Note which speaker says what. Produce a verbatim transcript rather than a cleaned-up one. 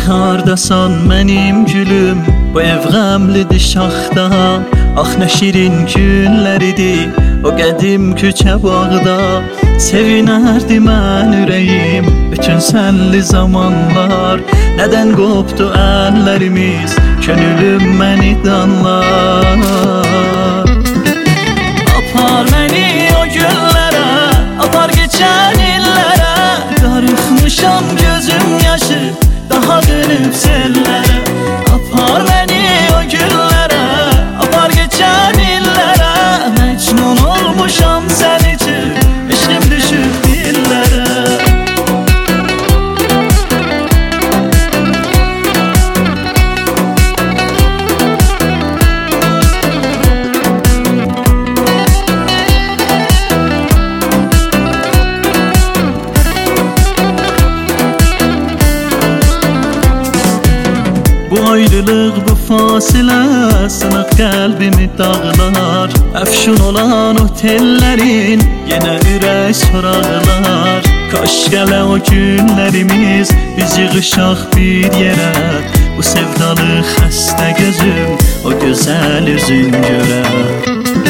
Speaker 1: hardasan mənim gülüm, bu ev qəmlidir şaxta. Ax nə şirin günləridir o qədim küçə bağda. Sevinərdi mən ürəyim bütün sənli zamanlar. Nədən qopdu əllərimiz, könülüm məni danlar. Apar məni o günlərə, apar keçən illərə. Darıxmışam gözüm yaşı, daha dönüb sellərə. Apar məni o günlərə, apar geçən illərə. Məcnun olmuşam sən üçün, eşqim düşüb dillərə. Bu ayrılıq, bu fasilə sınıq qəlbimi dağlar. Əfşun olan otellərin yenə ürək soraqlar. Kaş gələ o günlərimiz, biz yığışaq bir yerə. Bu sevdalı xəstə gözüm o gözəl üzün görə.